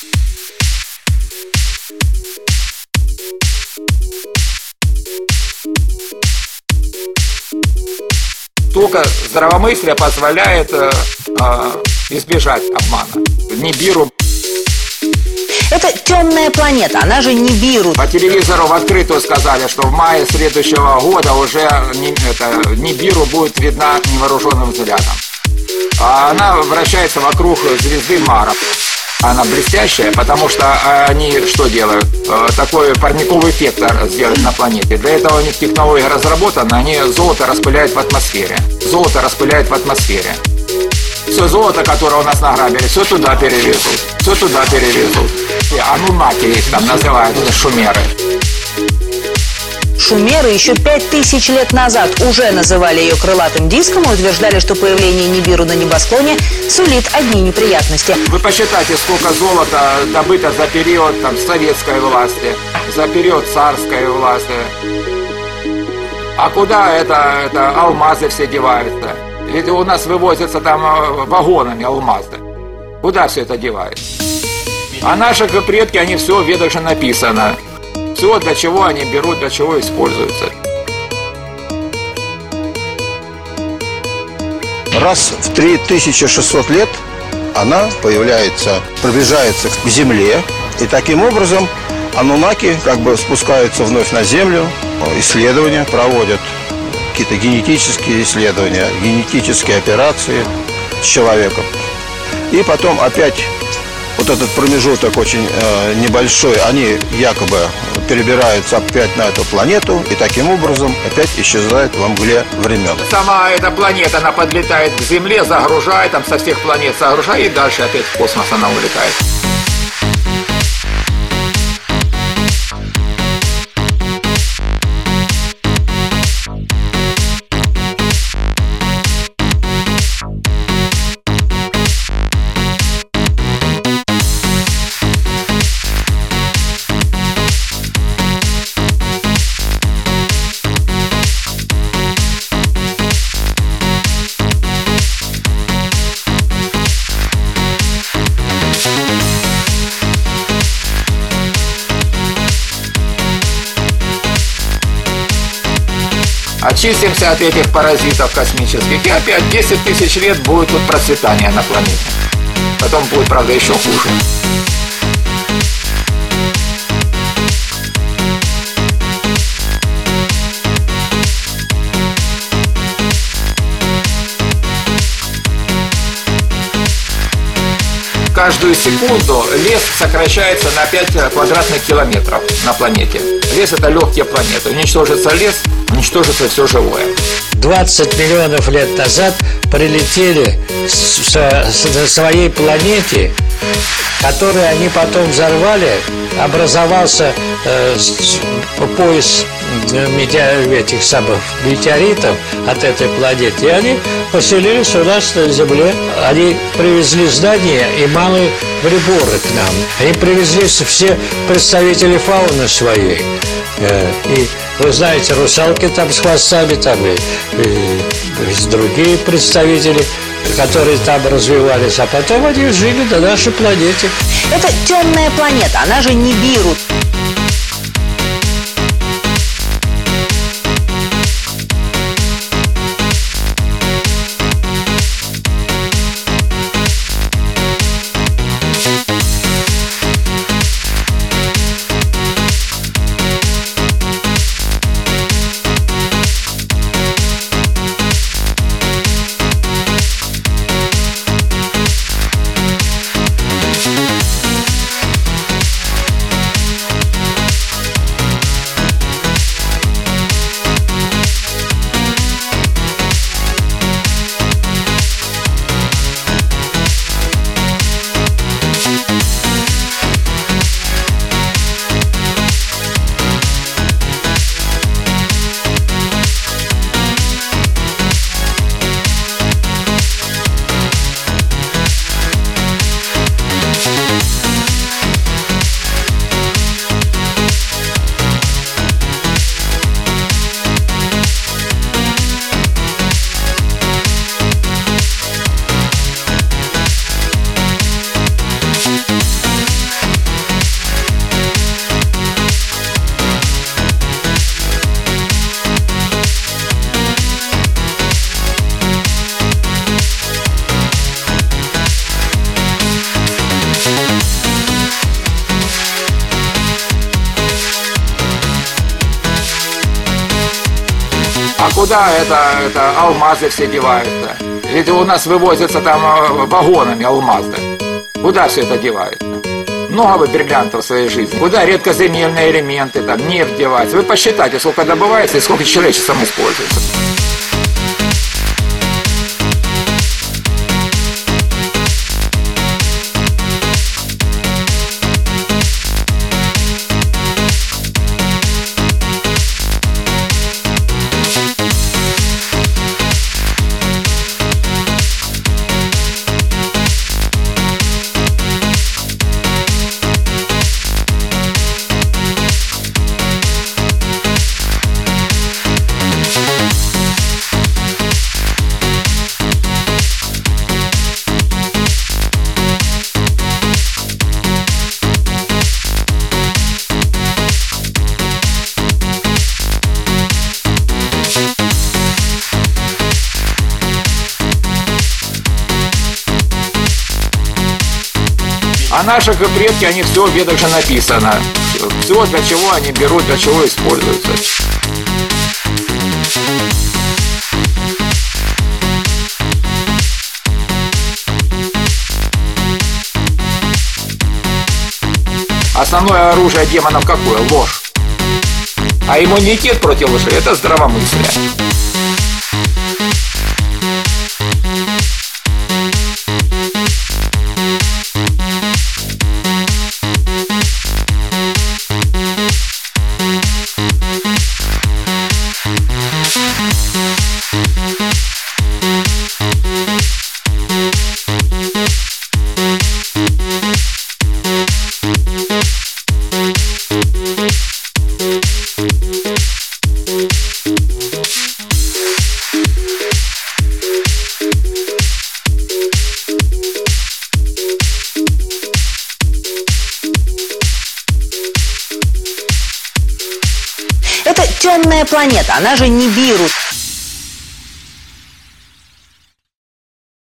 Только здравомыслие позволяет избежать обмана. Нибиру. Это темная планета, она же Нибиру. По телевизору в открытую сказали, что в мае следующего года уже Нибиру будет видна невооруженным взглядом. А она вращается вокруг звезды Мара. Она блестящая, потому что они что делают? Такой парниковый эффект сделать на планете. Для этого у них технология разработана, они золото распыляют в атмосфере. Золото распыляют в атмосфере. Все золото, которое у нас награбили, все туда перевезут. Все туда перевезут. Анунаки их там называют, шумеры. Шумеры еще 5000 лет назад уже называли ее крылатым диском и утверждали, что появление Нибиру на небосклоне сулит одни неприятности. Вы посчитайте, сколько золота добыто за период советской власти, за период царской власти. А куда это алмазы все деваются? Ведь у нас вывозятся там вагонами алмазы. Куда все это девается? А наши предки, они все в ведах же написано. Все, для чего они берут, для чего используются. Раз в 3600 лет она появляется, приближается к Земле, и таким образом анунаки как бы спускаются вновь на Землю, исследования проводят, какие-то генетические исследования, генетические операции с человеком. И потом опять вот этот промежуток очень небольшой, они якобы перебираются опять на эту планету и таким образом опять исчезают во мгле времен. Сама эта планета, она подлетает к Земле, загружает, там со всех планет загружает, и дальше опять в космос она улетает. Очистимся от этих паразитов космических, и опять 10 000 лет будет тут процветание на планете. Потом будет, правда, еще хуже. Каждую секунду лес сокращается на 5 квадратных километров на планете. Лес – это легкие планеты. Уничтожится лес, уничтожится все живое. 20 миллионов лет назад прилетели на своей планете, которую они потом взорвали, образовался пояс этих самых метеоритов от этой планеты, и они поселились у нас на Земле. Они привезли знания и малые приборы к нам. Они привезли все представители фауны своей. И вы знаете, русалки там с хвостами, там и другие представители, которые там развивались, а потом они жили на нашей планете. Это темная планета, она же Нибиру. куда это алмазы все деваются? Ведь у нас вывозятся там вагонами алмазы. Куда все это девается? Много вы бриллиантов в своей жизни. Куда редкоземельные элементы, там, нефть девается? Вы посчитайте, сколько добывается и сколько человечеством используется. А наши предки, они все в ведах же написано. Все, для чего они берут, для чего используются. Основное оружие демонов какое? Ложь. А иммунитет против лжи – это здравомыслие. Это темная планета, она же Нибиру.